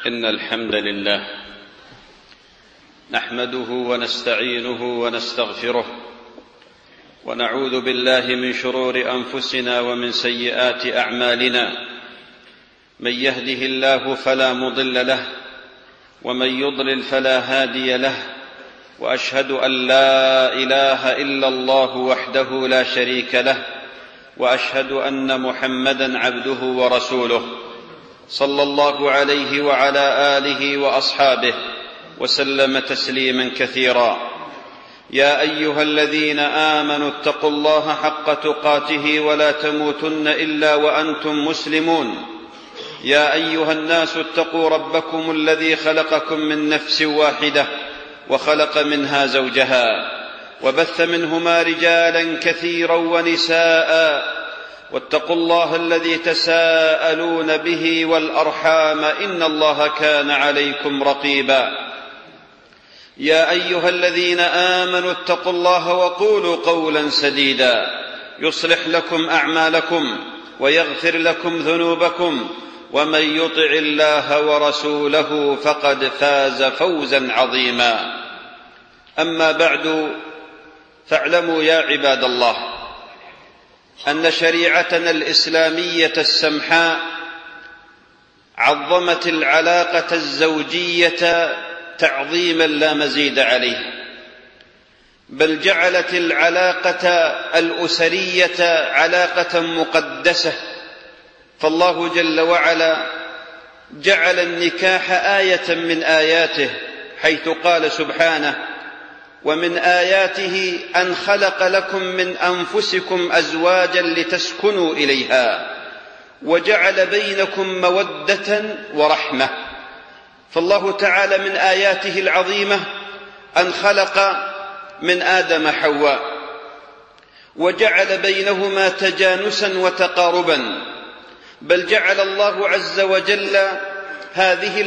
إن الحمد لله نحمده ونستعينه ونستغفره ونعوذ بالله من شرور أنفسنا ومن سيئات أعمالنا. من يهده الله فلا مضل له ومن يضلل فلا هادي له، وأشهد أن لا إله إلا الله وحده لا شريك له، وأشهد أن محمدًا عبده ورسوله صلى الله عليه وعلى آله وأصحابه وسلم تسليما كثيرا. يا أيها الذين آمنوا اتقوا الله حق تقاته ولا تموتن إلا وأنتم مسلمون. يا أيها الناس اتقوا ربكم الذي خلقكم من نفس واحدة وخلق منها زوجها وبث منهما رجالا كثيرا ونساء، واتقوا الله الذي تساءلون به والأرحام إن الله كان عليكم رقيبا. يا أيها الذين آمنوا اتقوا الله وقولوا قولا سديدا يصلح لكم أعمالكم ويغفر لكم ذنوبكم، ومن يطع الله ورسوله فقد فاز فوزا عظيما. أما بعد، فاعلموا يا عباد الله أن شريعتنا الإسلامية السمحاء عظمت العلاقة الزوجية تعظيما لا مزيد عليه، بل جعلت العلاقة الأسرية علاقة مقدسة. فالله جل وعلا جعل النكاح آية من آياته، حيث قال سبحانه: ومن آياته أن خلق لكم من أنفسكم أزواجا لتسكنوا إليها وجعل بينكم مودة ورحمة. فالله تعالى من آياته العظيمة أن خلق من آدم حواء وجعل بينهما تجانسا وتقاربا، بل جعل الله عز وجل هذه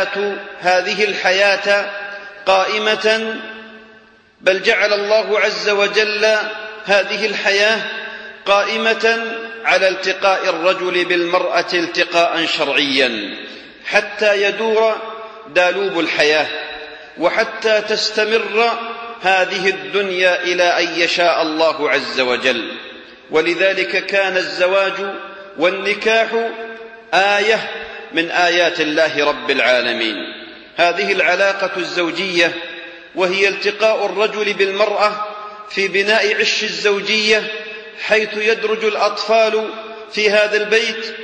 الحياة قائمة، بل جعل الله عز وجل هذه الحياة قائمة على التقاء الرجل بالمرأة التقاء شرعيا، حتى يدور دالوب الحياة وحتى تستمر هذه الدنيا إلى أن يشاء الله عز وجل. ولذلك كان الزواج والنكاح آية من آيات الله رب العالمين. هذه العلاقة الزوجية وهي التقاء الرجل بالمرأة في بناء عش الزوجية، حيث يدرج الأطفال في هذا البيت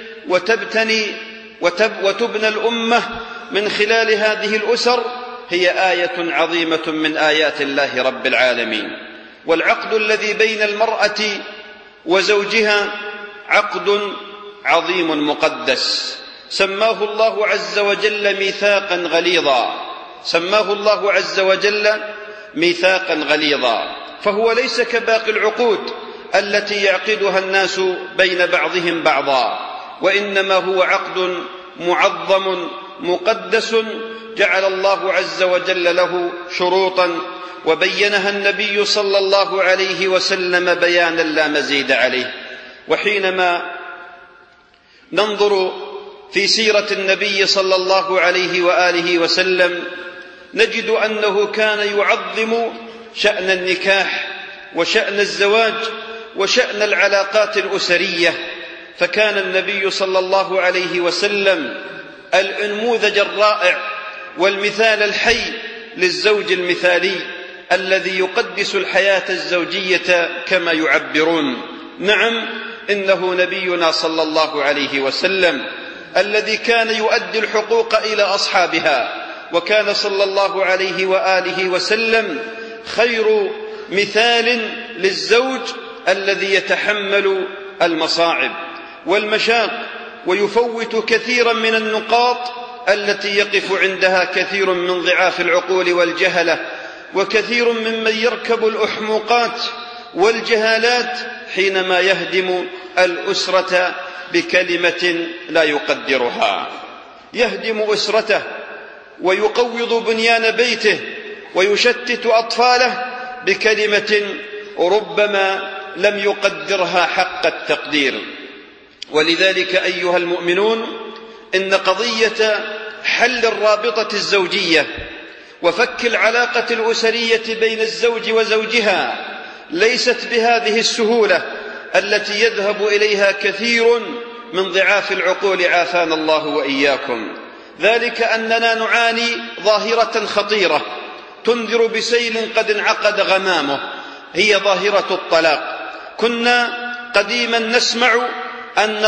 وتبنى الأمة من خلال هذه الأسر، هي آية عظيمة من آيات الله رب العالمين. والعقد الذي بين المرأة وزوجها عقد عظيم مقدس، سماه الله عز وجل ميثاقا غليظا، سماه الله عز وجل ميثاقا غليظا. فهو ليس كباقي العقود التي يعقدها الناس بين بعضهم بعضا، وإنما هو عقد معظم مقدس جعل الله عز وجل له شروطا وبينها النبي صلى الله عليه وسلم بيانا لا مزيد عليه. وحينما ننظر في سيرة النبي صلى الله عليه وآله وسلم نجد أنه كان يعظم شأن النكاح وشأن الزواج وشأن العلاقات الأسرية. فكان النبي صلى الله عليه وسلم النموذج الرائع والمثال الحي للزوج المثالي الذي يقدس الحياة الزوجية كما يعبرون. نعم، إنه نبينا صلى الله عليه وسلم الذي كان يؤدي الحقوق إلى أصحابها، وكان صلى الله عليه وآله وسلم خير مثال للزوج الذي يتحمل المصاعب والمشاق ويفوت كثيرا من النقاط التي يقف عندها كثير من ضعاف العقول والجهلة، وكثير ممن يركب الأحمقات والجهالات حينما يهدم الأسرة بكلمة لا يقدرها. يهدم أسرته ويقوض بنيان بيته ويشتت أطفاله بكلمة ربما لم يقدرها حق التقدير. ولذلك أيها المؤمنون، إن قضية حل الرابطة الزوجية وفك العلاقة الأسرية بين الزوج وزوجها ليست بهذه السهولة التي يذهب إليها كثير من ضعاف العقول عافانا الله وإياكم. ذلك أننا نعاني ظاهرة خطيرة تنذر بسيل قد انعقد غمامه، هي ظاهرة الطلاق. كنا قديما نسمع أن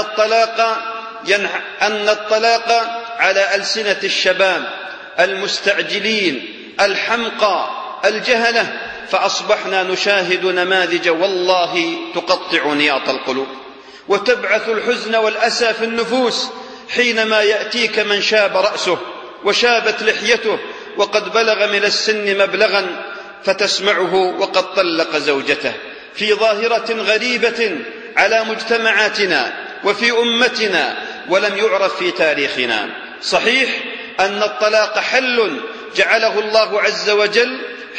الطلاق على ألسنة الشباب المستعجلين الحمقى الجهلة، فأصبحنا نشاهد نماذج والله تقطع نياط القلوب وتبعث الحزن والأسى في النفوس حينما يأتيك من شاب رأسه وشابت لحيته وقد بلغ من السن مبلغا فتسمعه وقد طلق زوجته، في ظاهرة غريبة على مجتمعاتنا وفي أمتنا ولم يعرف في تاريخنا. صحيح أن الطلاق حل جعله الله عز وجل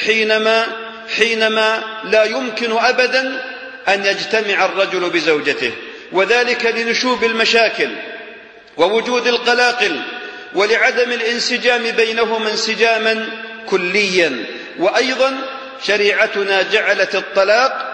حينما لا يمكن أبدا أن يجتمع الرجل بزوجته، وذلك لنشوب المشاكل ووجود القلاقل ولعدم الانسجام بينهما انسجاما كليا. وأيضا شريعتنا جعلت الطلاق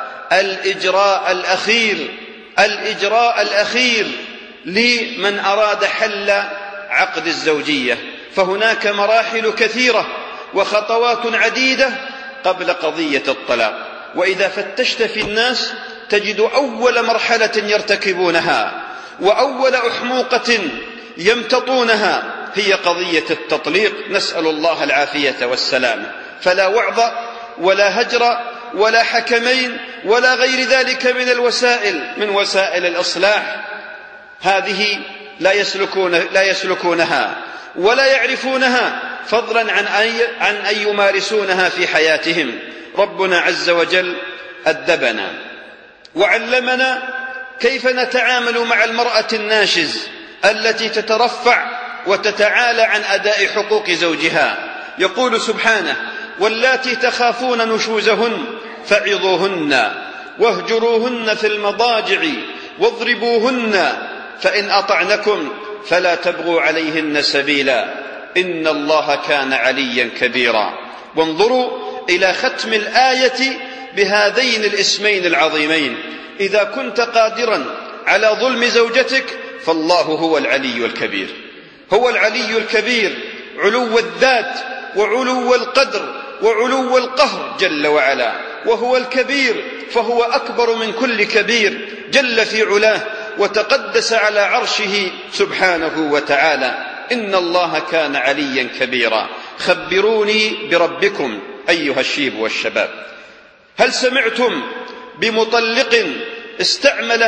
الإجراء الأخير لمن أراد حل عقد الزوجية، فهناك مراحل كثيرة وخطوات عديدة قبل قضية الطلاق. وإذا فتشت في الناس تجد أول مرحلة يرتكبونها وأول أحموقة يمتطونها هي قضية التطليق، نسأل الله العافية والسلامة. فلا وعظ ولا هجر ولا حكمين ولا غير ذلك من وسائل الإصلاح، هذه لا يسلكونها ولا يعرفونها، فضلا عن أن يمارسونها في حياتهم. ربنا عز وجل أدبنا وعلمنا كيف نتعامل مع المرأة الناشز التي تترفع وتتعالى عن أداء حقوق زوجها. يقول سبحانه: واللاتي تخافون نشوزهن فعظوهن واهجروهن في المضاجع واضربوهن فإن أطعنكم فلا تبغوا عليهن سبيلا إن الله كان عليا كبيرا. وانظروا إلى ختم الآية بهذين الاسمين العظيمين: إذا كنت قادرا على ظلم زوجتك فالله هو العلي الكبير، هو العلي الكبير، علو الذات وعلو القدر وعلو القهر جل وعلا، وهو الكبير فهو أكبر من كل كبير جل في علاه وتقدس على عرشه سبحانه وتعالى. إن الله كان عليا كبيرا. خبروني بربكم أيها الشيب والشباب، هل سمعتم بمطلق استعمل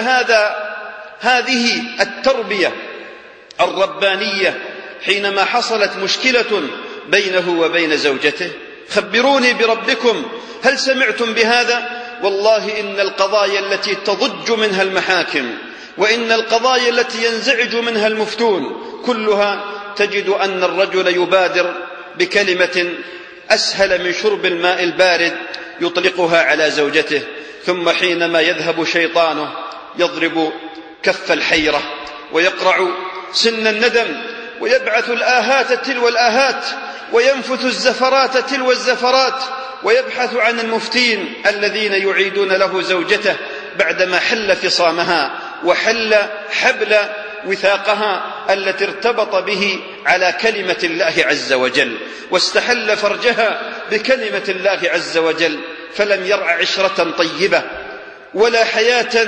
هذه التربية الربانية حينما حصلت مشكلة بينه وبين زوجته؟ خبروني بربكم، هل سمعتم بهذا؟ والله إن القضايا التي تضج منها المحاكم وإن القضايا التي ينزعج منها المفتون كلها تجد أن الرجل يبادر بكلمة أسهل من شرب الماء البارد يطلقها على زوجته، ثم حينما يذهب شيطانه يضرب كف الحيرة ويقرع سن الندم ويبعث الآهات تلو الآهات وينفث الزفرات تلو الزفرات ويبحث عن المفتين الذين يعيدون له زوجته بعدما حل فصامها وحل حبل وثاقها التي ارتبط به على كلمة الله عز وجل، واستحل فرجها بكلمة الله عز وجل، فلم يرع عشرة طيبة ولا حياة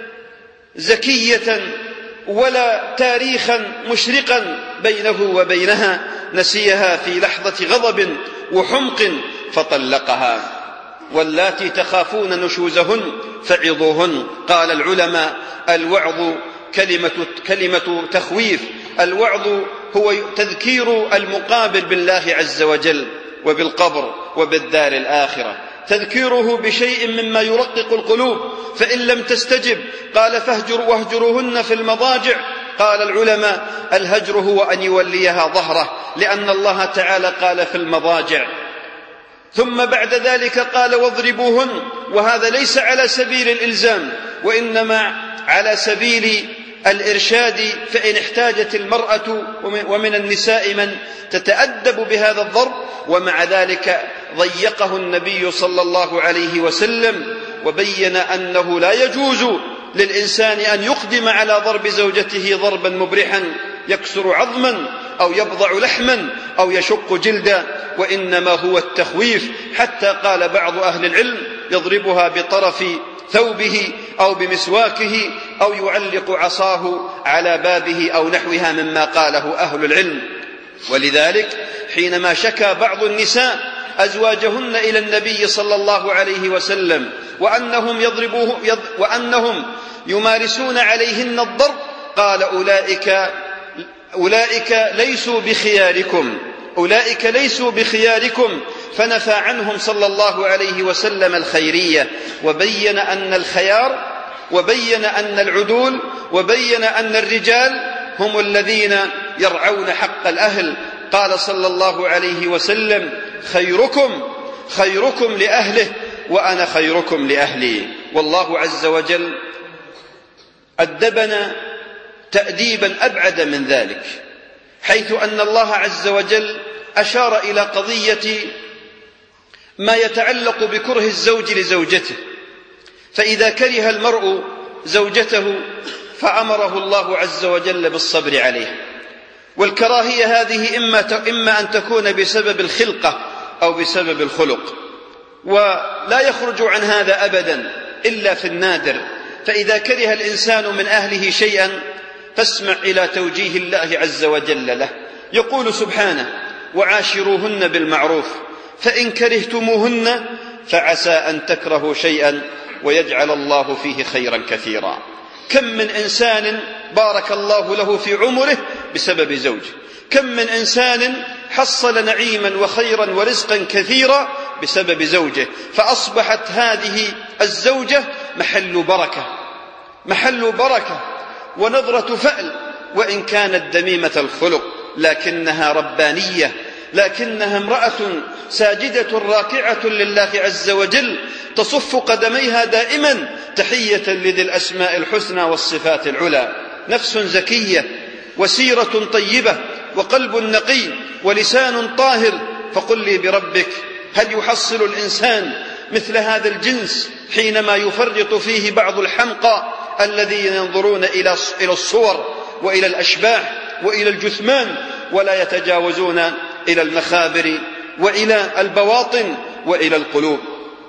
زكية ولا تاريخا مشرقا بينه وبينها، نسيها في لحظة غضب وحمق فطلقها. واللاتي تخافون نشوزهن فعظوهن. قال العلماء: الوعظ كلمة تخويف، الوعظ هو تذكير المقابل بالله عز وجل وبالقبر وبالدار الآخرة، تذكيره بشيء مما يرقق القلوب، فإن لم تستجب قال واهجروهن في المضاجع. قال العلماء: الهجر هو أن يوليها ظهره، لأن الله تعالى قال في المضاجع، ثم بعد ذلك قال واضربوهن، وهذا ليس على سبيل الإلزام وإنما على سبيل الإرشاد فإن احتاجت المرأة، ومن النساء من تتأدب بهذا الضرب، ومع ذلك ضيقه النبي صلى الله عليه وسلم وبين أنه لا يجوز للإنسان أن يقدم على ضرب زوجته ضربا مبرحا يكسر عظما أو يبضع لحما أو يشق جلدا، وإنما هو التخويف، حتى قال بعض أهل العلم يضربها بطرف ثوبه أو بمسواكه أو يعلق عصاه على بابه أو نحوها مما قاله أهل العلم. ولذلك حينما شكى بعض النساء أزواجهن إلى النبي صلى الله عليه وسلم وأنهم يمارسون عليهن الضرب، قال أولئك ليسوا بخياركم، فنفى عنهم صلى الله عليه وسلم الخيرية، وبين أن الخيار، وبين أن العدول، وبين أن الرجال هم الذين يرعون حق الأهل. قال صلى الله عليه وسلم: خيركم لأهله وأنا خيركم لأهلي. والله عز وجل أدبنا تأديبا أبعد من ذلك، حيث أن الله عز وجل أشار إلى قضية ما يتعلق بكره الزوج لزوجته، فإذا كره المرء زوجته فأمره الله عز وجل بالصبر عليه. والكراهية هذه إما أن تكون بسبب الخلقة أو بسبب الخلق، ولا يخرج عن هذا أبدا إلا في النادر. فإذا كره الإنسان من أهله شيئا فاسمع إلى توجيه الله عز وجل له، يقول سبحانه: وعاشروهن بالمعروف فإن كرهتموهن فعسى أن تكرهوا شيئا ويجعل الله فيه خيرا كثيرا. كم من إنسان بارك الله له في عمره بسبب زوجه، كم من إنسان حصل نعيما وخيرا ورزقا كثيرا بسبب زوجه، فأصبحت هذه الزوجة محل بركة ونظرة فأل، وإن كانت دميمة الخلق لكنها ربانية، لكنها امرأة ساجدة راكعة لله عز وجل، تصف قدميها دائما تحية لذي الأسماء الحسنى والصفات العلى. نفس زكية وسيرة طيبة وقلب نقي ولسان طاهر. فقل لي بربك، هل يحصل الإنسان مثل هذا الجنس حينما يفرط فيه بعض الحمقى الذين ينظرون إلى الصور وإلى الأشباح وإلى الجثمان ولا يتجاوزون إلى المخابر وإلى البواطن وإلى القلوب؟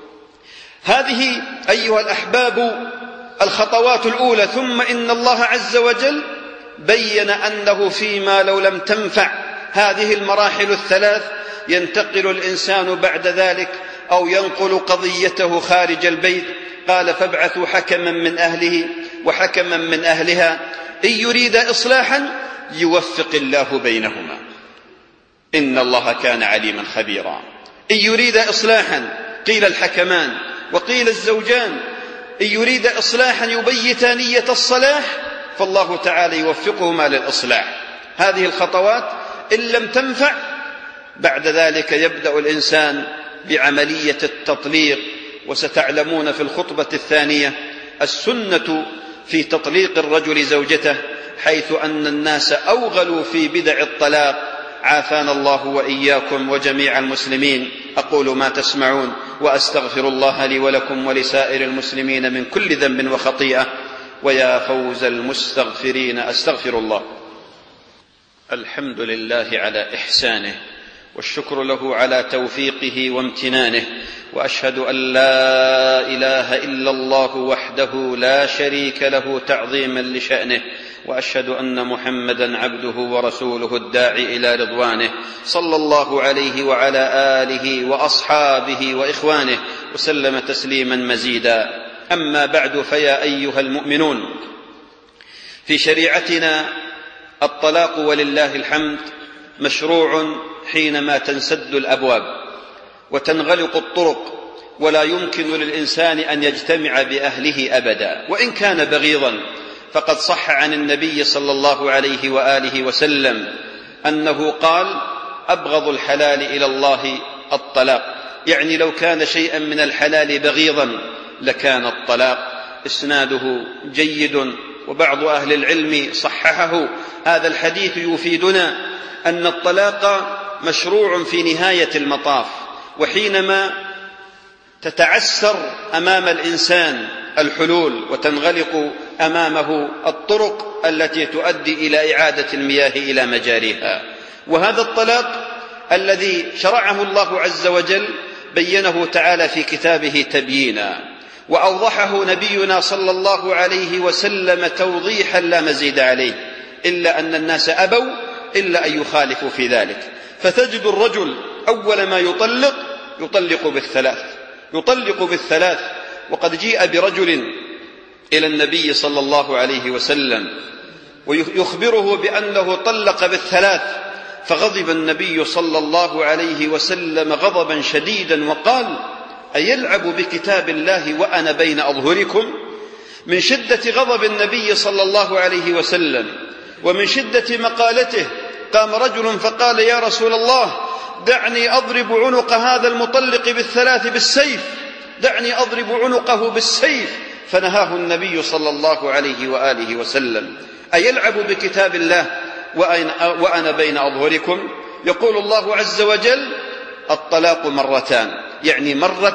هذه أيها الأحباب الخطوات الأولى. ثم إن الله عز وجل بين أنه فيما لو لم تنفع هذه المراحل الثلاث ينتقل الإنسان بعد ذلك أو ينقل قضيته خارج البيت. قال: فابعثوا حكما من أهله وحكما من أهلها إن يريد إصلاحا يوفق الله بينهما إن الله كان عليما خبيرا. إن يريد إصلاحا، قيل الحكمان وقيل الزوجان، إن يريد إصلاحا يبيتا نية الصلاح فالله تعالى يوفقهما للإصلاح. هذه الخطوات إن لم تنفع بعد ذلك يبدأ الإنسان بعملية التطليق. وستعلمون في الخطبة الثانية السنة في تطليق الرجل زوجته، حيث أن الناس أوغلوا في بدع الطلاق، عافانا الله وإياكم وجميع المسلمين. أقول ما تسمعون وأستغفر الله لي ولكم ولسائر المسلمين من كل ذنب وخطيئة، ويا فوز المستغفرين. أستغفر الله. الحمد لله على إحسانه، والشكر له على توفيقه وامتنانه، وأشهد أن لا إله إلا الله وحده لا شريك له تعظيما لشأنه، وأشهد أن محمدا عبده ورسوله الداعي إلى رضوانه، صلى الله عليه وعلى آله وأصحابه وإخوانه وسلم تسليما مزيدا. أما بعد، فيا أيها المؤمنون، في شريعتنا الطلاق ولله الحمد مشروع حينما تنسد الأبواب وتنغلق الطرق، ولا يمكن للإنسان أن يجتمع بأهله أبدا وإن كان بغيضا. فقد صح عن النبي صلى الله عليه وآله وسلم أنه قال: أبغض الحلال إلى الله الطلاق، يعني لو كان شيئا من الحلال بغيضا لكان الطلاق. إسناده جيد وبعض أهل العلم صححه. هذا الحديث يفيدنا أن الطلاق مشروع في نهاية المطاف، وحينما تتعسر أمام الإنسان الحلول وتنغلق أمامه الطرق التي تؤدي إلى إعادة المياه إلى مجاريها. وهذا الطلاق الذي شرعه الله عز وجل بينه تعالى في كتابه تبيينا، وأوضحه نبينا صلى الله عليه وسلم توضيحا لا مزيد عليه، إلا أن الناس أبوا إلا أن يخالفوا في ذلك. فتجد الرجل أول ما يطلق بالثلاث. وقد جيء برجل إلى النبي صلى الله عليه وسلم ويخبره بأنه طلق بالثلاث، فغضب النبي صلى الله عليه وسلم غضبا شديدا وقال: أيلعب بكتاب الله وأنا بين أظهركم؟ من شدة غضب النبي صلى الله عليه وسلم ومن شدة مقالته قام رجل فقال: يا رسول الله، دعني أضرب عنق هذا المطلق بالثلاث بالسيف، دعني أضرب عنقه بالسيف. فنهاه النبي صلى الله عليه وآله وسلم. أيلعب بكتاب الله وأنا بين أظهركم؟ يقول الله عز وجل: الطلاق مرتان، يعني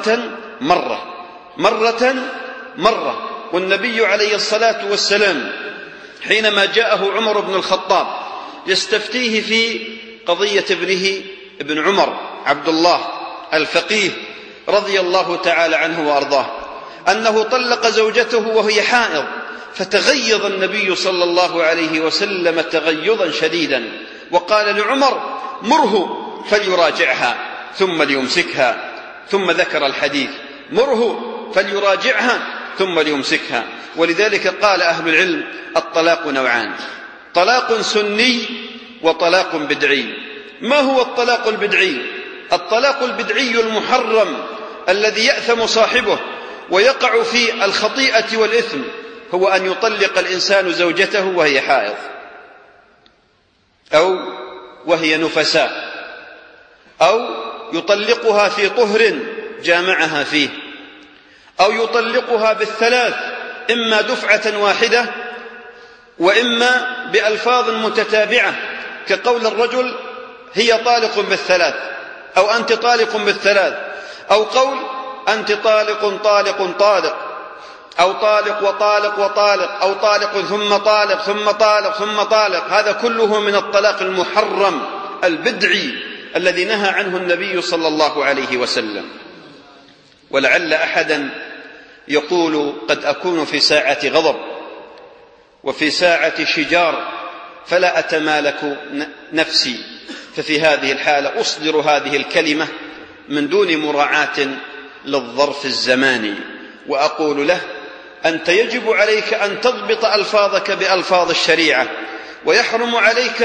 مرة. والنبي عليه الصلاة والسلام حينما جاءه عمر بن الخطاب يستفتيه في قضية ابن عمر عبد الله الفقيه رضي الله تعالى عنه وأرضاه، أنه طلق زوجته وهي حائض، فتغيظ النبي صلى الله عليه وسلم تغيظا شديدا وقال لعمر: مره فليراجعها ثم ليمسكها. ثم ذكر الحديث: مره فليراجعها ثم ليمسكها. ولذلك قال أهل العلم: الطلاق نوعان: طلاق سني وطلاق بدعي. ما هو الطلاق البدعي؟ الطلاق البدعي المحرم الذي يأثم صاحبه ويقع في الخطيئة والإثم هو أن يطلق الإنسان زوجته وهي حائض أو وهي نفساء، أو يطلقها في طهر جامعها فيه، أو يطلقها بالثلاث، إما دفعة واحدة وإما بألفاظ متتابعة، كقول الرجل: هي طالق بالثلاث، أو أنت طالق بالثلاث، أو قول: أنت طالق طالق طالق، أو طالق وطالق وطالق، أو طالق ثم طالق ثم طالق ثم طالق. هذا كله من الطلاق المحرم البدعي الذي نهى عنه النبي صلى الله عليه وسلم. ولعل أحدا يقول: قد أكون في ساعة غضب وفي ساعة شجار فلا أتمالك نفسي، ففي هذه الحالة أصدر هذه الكلمة من دون مراعاة للظرف الزماني، وأقول له: أنت يجب عليك أن تضبط ألفاظك بألفاظ الشريعة، ويحرم عليك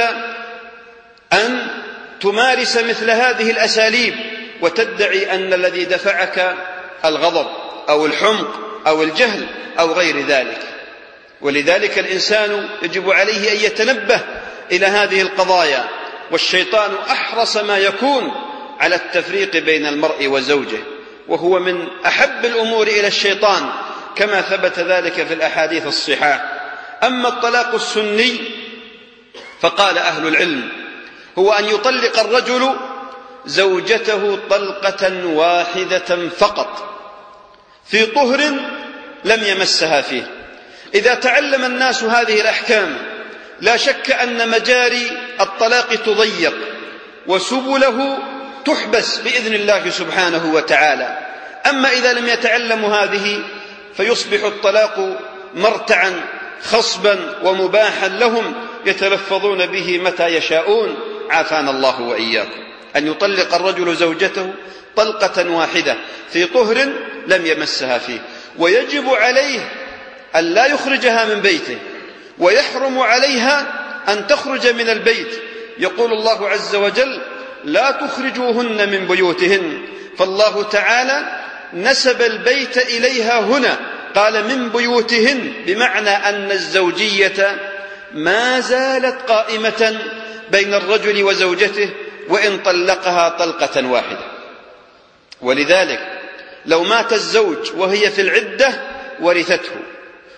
أن تمارس مثل هذه الأساليب وتدعي أن الذي دفعك الغضب أو الحمق أو الجهل أو غير ذلك. ولذلك الإنسان يجب عليه أن يتنبه إلى هذه القضايا، والشيطان أحرص ما يكون على التفريق بين المرء وزوجه، وهو من أحب الأمور إلى الشيطان كما ثبت ذلك في الأحاديث الصحاح. أما الطلاق السني فقال أهل العلم: هو أن يطلق الرجل زوجته طلقة واحدة فقط في طهر لم يمسها فيه. إذا تعلم الناس هذه الأحكام لا شك أن مجاري الطلاق تضيق وسبله تحبس بإذن الله سبحانه وتعالى. أما إذا لم يتعلموا هذه فيصبح الطلاق مرتعا خصبا ومباحا لهم يتلفظون به متى يشاءون، عافانا الله وإياكم. أن يطلق الرجل زوجته طلقة واحدة في طهر لم يمسها فيه، ويجب عليه أن لا يخرجها من بيته، ويحرم عليها أن تخرج من البيت. يقول الله عز وجل: لا تخرجوهن من بيوتهن. فالله تعالى نسب البيت إليها هنا، قال من بيوتهن، بمعنى أن الزوجية ما زالت قائمة بين الرجل وزوجته وإن طلقها طلقة واحدة. ولذلك لو مات الزوج وهي في العدة ورثته،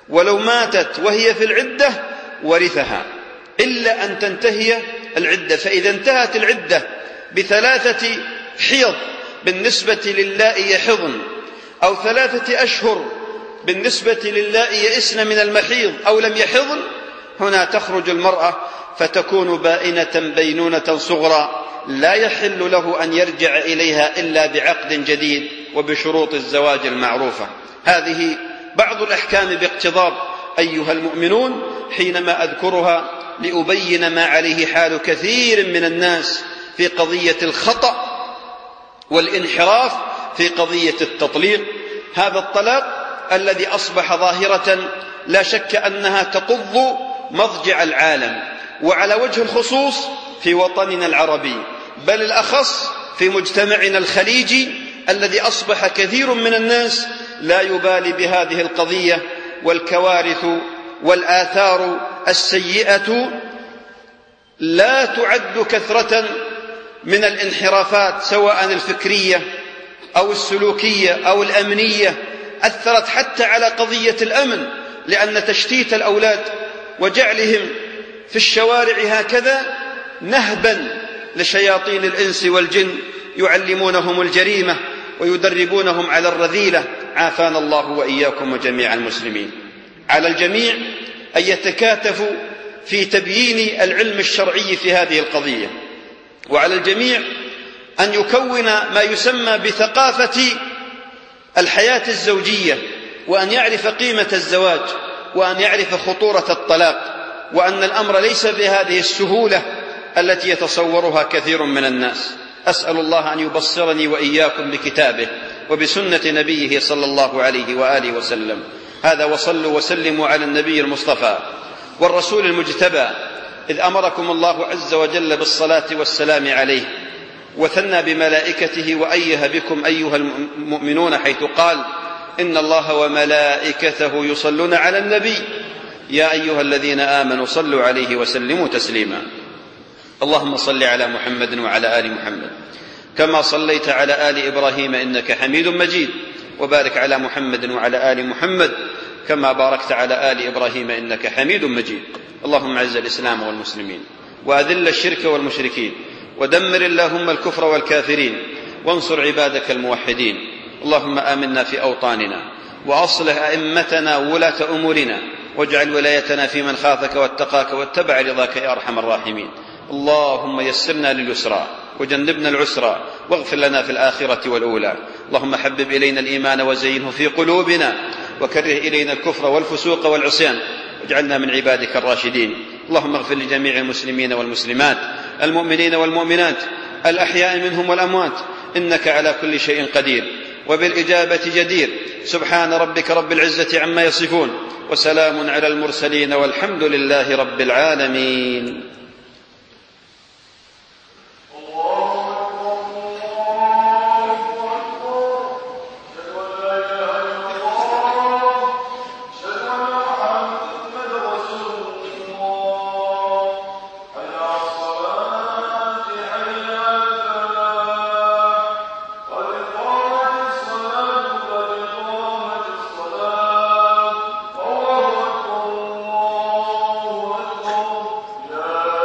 ولو ماتت وهي في العدة ورثها إلا أن تنتهي العدة. فإذا انتهت العدة ب3 حيض بالنسبة للائي يحضن، أو 3 أشهر بالنسبة للائي يئسن من المحيض أو لم يحضن، هنا تخرج المرأة فتكون بائنة بينونة صغرى، لا يحل له أن يرجع إليها إلا بعقد جديد وبشروط الزواج المعروفة. هذه بعض الأحكام باقتضاب أيها المؤمنون، حينما أذكرها لأبين ما عليه حال كثير من الناس في قضية الخطأ والانحراف في قضية التطليق. هذا الطلاق الذي أصبح ظاهرة لا شك أنها تقض مضجع العالم، وعلى وجه الخصوص في وطننا العربي، بل الأخص في مجتمعنا الخليجي الذي أصبح كثير من الناس لا يبالي بهذه القضية، والكوارث والآثار السيئة لا تعد كثرة من الانحرافات سواء الفكرية أو السلوكية أو الأمنية، أثرت حتى على قضية الأمن، لأن تشتيت الأولاد وجعلهم في الشوارع هكذا نهبا لشياطين الإنس والجن يعلمونهم الجريمة ويدربونهم على الرذيلة، عافانا الله وإياكم وجميع المسلمين. على الجميع أن يتكاتفوا في تبيين العلم الشرعي في هذه القضية، وعلى الجميع أن يكون ما يسمى بثقافة الحياة الزوجية، وأن يعرف قيمة الزواج، وأن يعرف خطورة الطلاق، وأن الأمر ليس بهذه السهولة التي يتصورها كثير من الناس. أسأل الله أن يبصرني وإياكم بكتابه وبسنة نبيه صلى الله عليه وآله وسلم. هذا، وصلوا وسلموا على النبي المصطفى والرسول المجتبى، إذ أمركم الله عز وجل بالصلاة والسلام عليه، وثنى بملائكته وأيه بكم أيها المؤمنون، حيث قال: إن الله وملائكته يصلون على النبي يا أيها الذين آمنوا صلوا عليه وسلموا تسليما. اللهم صل على محمد وعلى آل محمد كما صليت على آل إبراهيم إنك حميد مجيد، وبارك على محمد وعلى آل محمد كما باركت على آل إبراهيم إنك حميد مجيد. اللهم أعز الإسلام والمسلمين، وأذل الشرك والمشركين، ودمر اللهم الكفر والكافرين، وانصر عبادك الموحدين. اللهم آمنا في أوطاننا، وأصلح أئمتنا وولاة أمورنا، واجعل ولايتنا في من خافك واتقاك واتبع رضاك يا أرحم الراحمين. اللهم يسرنا لليسرى وجنبنا العسرى، واغفر لنا في الآخرة والأولى. اللهم حبب إلينا الإيمان وزينه في قلوبنا، وكره إلينا الكفر والفسوق والعصيان، واجعلنا من عبادك الراشدين. اللهم اغفر لجميع المسلمين والمسلمات، المؤمنين والمؤمنات، الأحياء منهم والأموات، إنك على كل شيء قدير وبالإجابة جدير. سبحان ربك رب العزة عما يصفون، وسلام على المرسلين، والحمد لله رب العالمين. الله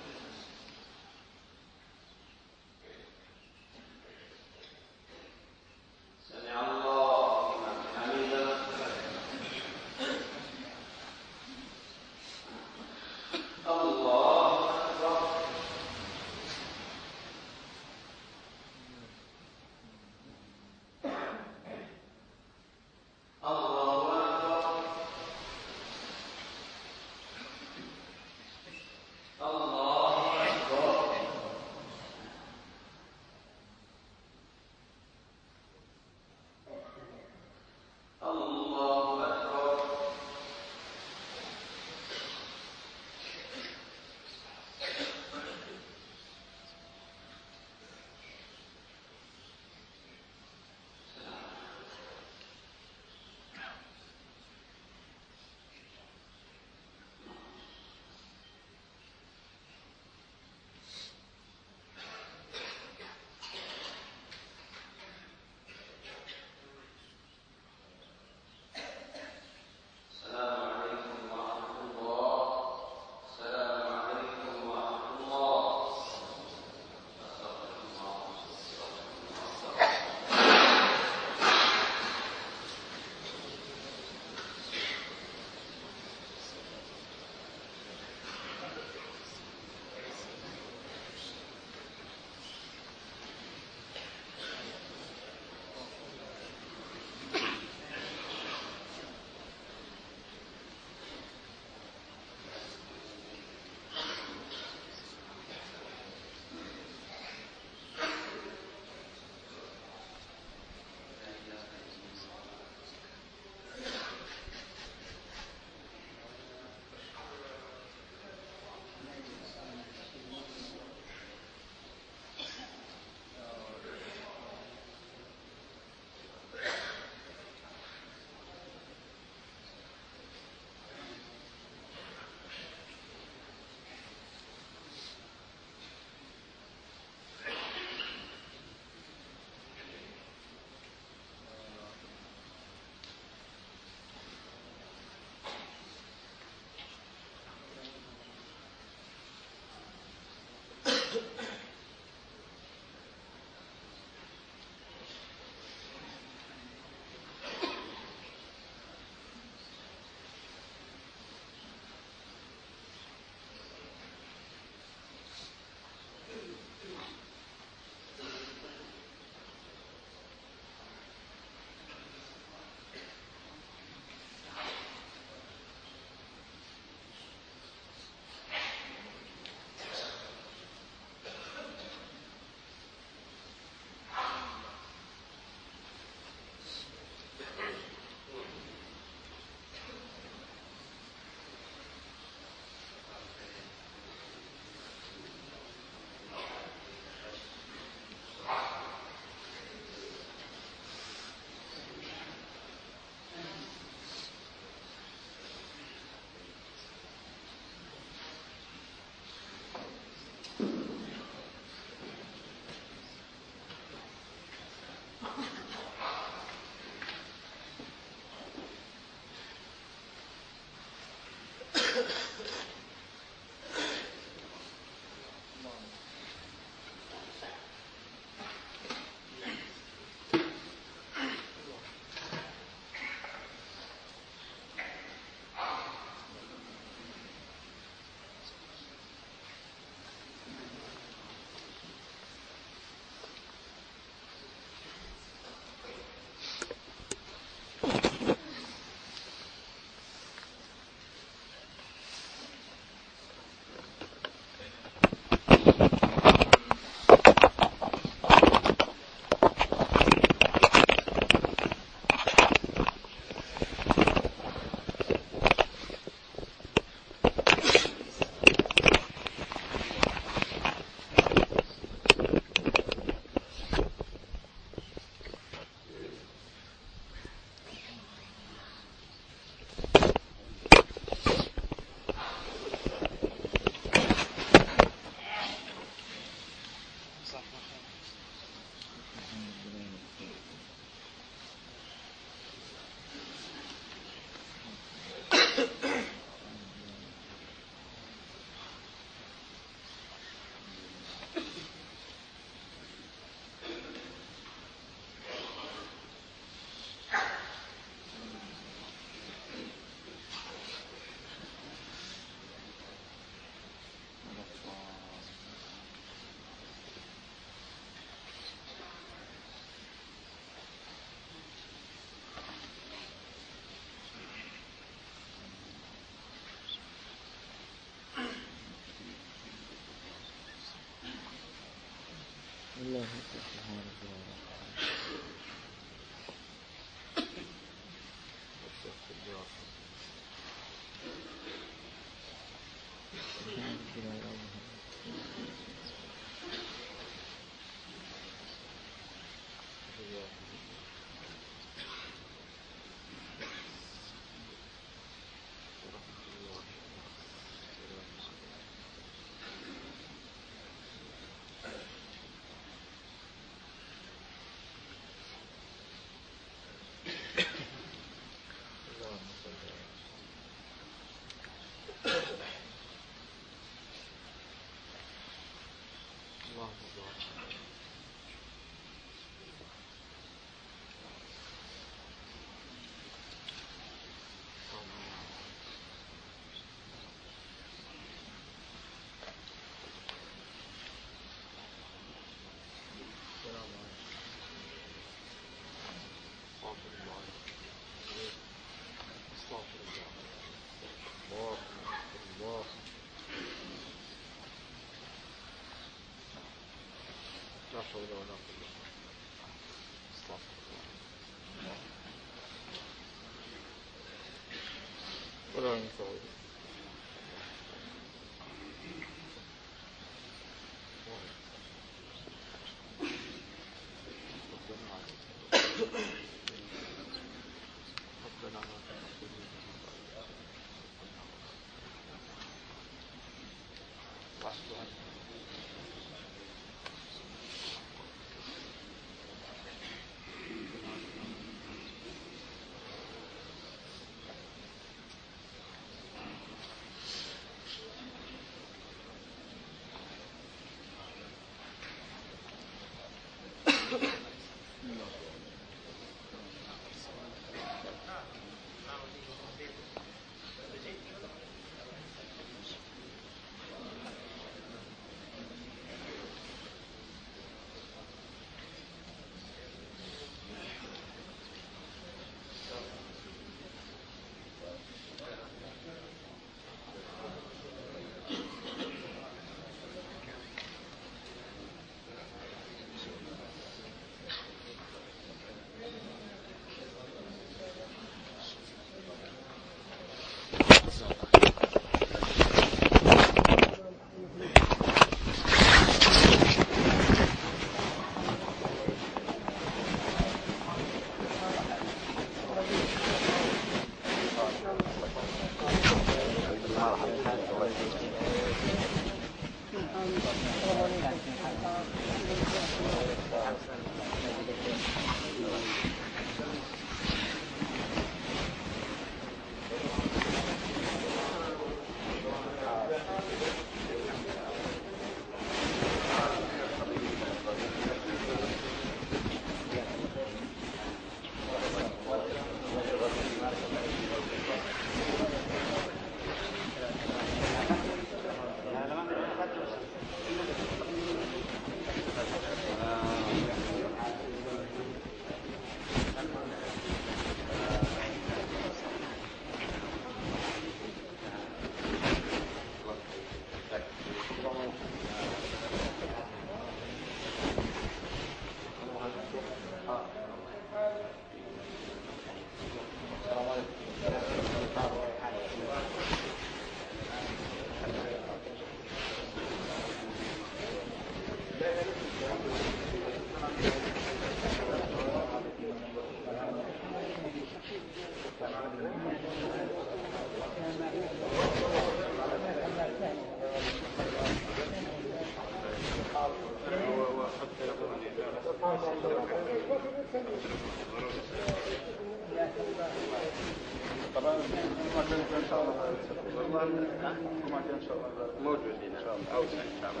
موجودين ان شاء الله او ان شاء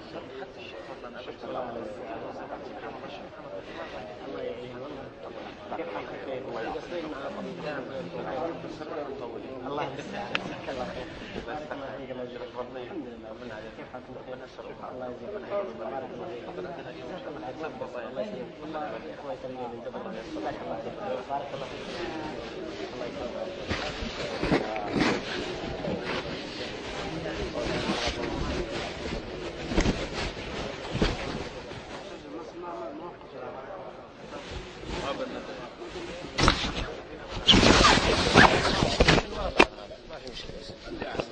الله الله يجزاك الله خير. من على كيف حالكم؟ الله يجزاك خير. بارك الله فيك. الله يسلمك. الله يسلمك. بارك الله فيك. بارك الله فيك. الله يسلمك.